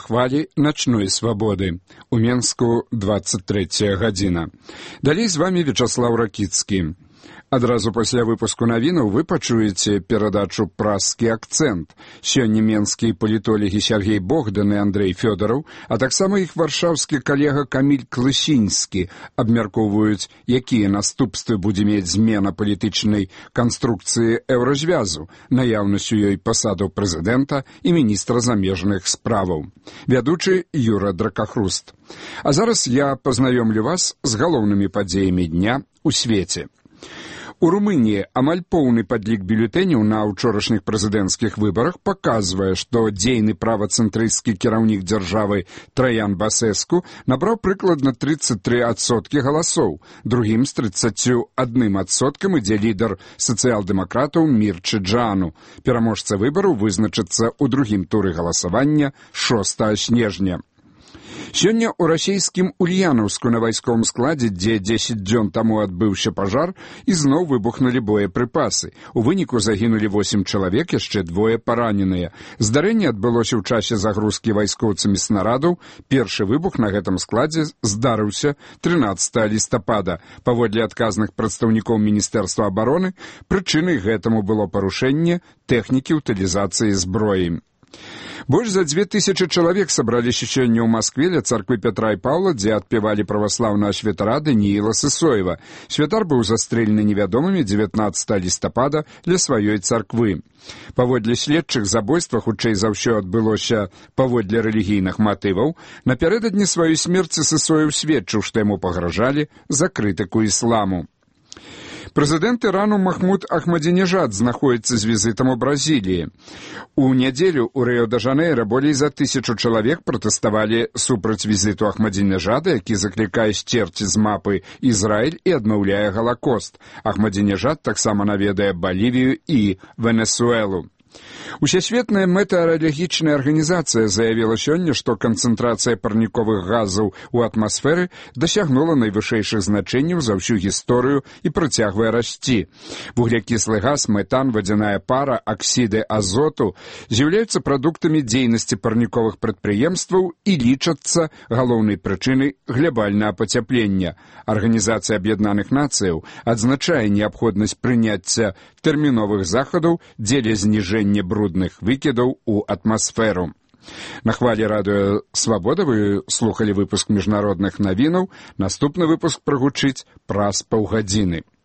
хвалі начной свабоды. У Менску 23 гадзіна. Далей з вами Вячаслав Ракіцкі. Адразу пасля выпуску навінаў вы пачуеце перадачу «Празскі акцэнт». Сёння менскія палітолагі Сергей Богдан і Андрей Фёдораў, а таксама іх варшаўскі калега Каміль Клысінскі абмяркоўваюць, якія наступствы будзе мець змена палітычнай канструкцыі еўразвязу, наяўнасць у ёй пасадаў прэзідэнта і міністра замежных справаў. Вядучы Юра Дракахруст. А зараз я пазнаёмлю вас з галоўнымі падзеямі дня ў свеце. У Румыніі амаль поўны падлік бюлетэняў на ўчорашніх прэзідэнцкіх выбарах паказвае, што дзейны правацэнтрысцкі кіраўнік дзяржавы Траян Басэску набраў прыкладна 33% галасоў. Другім з 31% ідзе лідар сацыял-дэмакратаў Мірчы Джану. Пераможца выбараў вызначыцца ў другім туры галасавання 6 снежня. Сёння ў расійскім Ульянаўску на вайсковым складзе, дзе 10 дзён таму адбыўся пажар, ізноў выбухнулі боепрыпасы. У выніку загінулі 8 чалавек, яшчэ 2 параненыя. Здарэнне адбылося ў часе загрузкі вайскоўцамі снарадаў. Першы выбух на гэтым складзе здарыўся 13 лістапада. Паводле адказных прадстаўнікоў Міністэрства абароны, прычынай гэтаму было парушэнне тэхнікі ўтылізацыі зброі. Больш за 2000 чалавек сабраліся сёння ў Маскве ля царквы Пятра і Паўла, дзе адпявалі праваслаўнага святара Данііла Сысоева. Святар быў застрэлены невядомымі 19 лістапада ля сваёй царквы. Паводле следчых, забойства хутчэй за ўсё адбылося паводле рэлігійных матываў. Напярэдадні сваёй смерці Сысоев сведчыў, што яму пагражалі за крытыку ісламу. Прэзідэнт Ірану Махмуд Ахмадзінежад знаходзіцца з візітам у Бразіліі. У нядзелю ў Рыё-дэ-Жанэйра болей за 1000 чалавек пратэставалі супраць візіту Ахмадзінежада, які заклікае сцерці з мапы Ізраіль і адмаўляе Галакост. Ахмадзінежад таксама наведае Балівію і Венесуэлу. Усесветная метэаралагічная арганізацыя заявіла сёння, што канцэнтрацыя парніковых газаў у атмасферы дасягнула найвышэйшых значэнняў за ўсю гісторыю і працягвае расці. Вуглякіслы газ, метан, вадзяная пара, аксіды азоту з'яўляюцца прадуктамі дзейнасці парніковых прадпрыемстваў і лічацца галоўнай прычынай глабальнага пацяплення. Арганізацыя Аб'яднаных Нацыяў адзначае неабходнасць прыняцця тэрміновых захадаў дзеля зніжэння брудных выкідаў у атмасферу. На хвалі радыё «Свабода» вы слухалі выпуск міжнародных навінаў. Наступны выпуск прагучыць праз паўгадзіны.